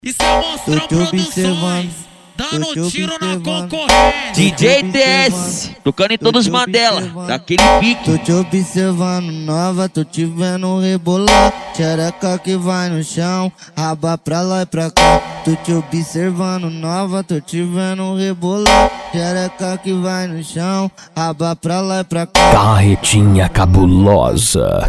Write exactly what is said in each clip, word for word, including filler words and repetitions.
Isso é Monstrão Produções, dando tiro na concorrência. D J T S, tocando em todos os Mandela, daquele pique. Tô te observando nova, tô te vendo rebolar. Xereca que vai no chão, raba pra lá e pra cá. Tô te observando nova, tô te vendo rebolar. Xereca que vai no chão, raba pra lá e pra cá. Carretinha cabulosa.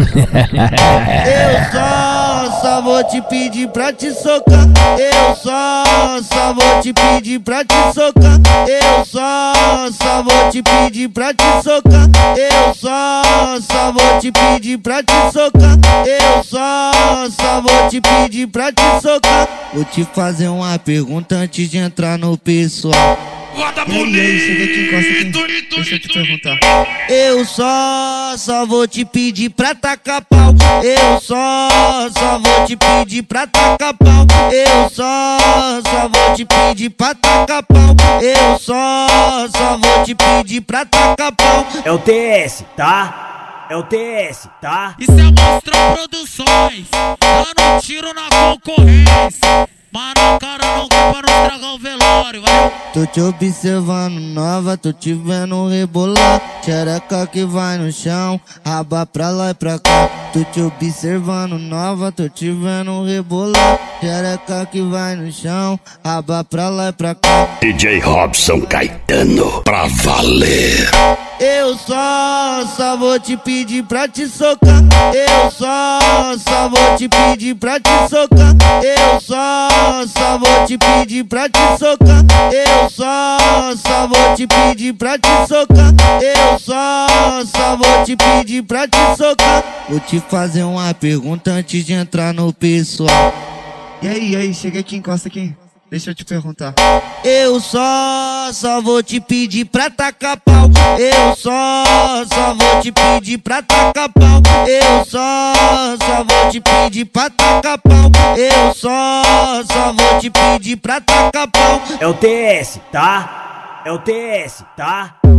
Eu só, só vou te pedir pra te socar. Eu só, só vou te pedir pra te socar. Eu só, só vou te pedir pra te socar. Eu só, só vou te pedir pra te socar. Eu só, só vou te pedir pra te socar. Vou te fazer uma pergunta antes de entrar no pessoal. Roda E aí, chega aqui, encosta aqui. Deixa eu te perguntar. Eu só, só vou te pedir pra tacar pau. Eu só, só vou te pedir pra tacar pau. Eu só, só vou te pedir pra tacar pau. Eu só, só vou te pedir pra tacar pau. É o T S, tá? É o T S, tá? Isso é Monstrão Produções, dando tiro na concorrência. Mano, cara, não culpa não estragar o velório, vai. Tô te observando nova, tô te vendo rebolar. Xereca que vai no chão, raba pra lá e pra cá. Tô te observando nova, tô te vendo rebolar. Xereca que vai no chão, raba pra lá e pra cá. D J Robson Caetano, pra valer. Eu só, só vou te pedir pra te socar. Eu só, só vou te pedir pra te socar. Eu só, só vou te pedir pra te socar. Eu só, só vou te pedir pra te socar. Eu só, só vou te pedir pra te socar. Vou te fazer uma pergunta antes de entrar no pessoal. E aí, e aí, chega aqui, encosta aqui. Deixa eu te perguntar. Eu só, só vou te pedir pra tacar pau. Eu só, só vou te pedir pra tacar pau. Eu só, só vou te pedir pra tacar pau. Eu só, só vou te pedir pra tacar pau. É o T S, tá? É o T S, tá?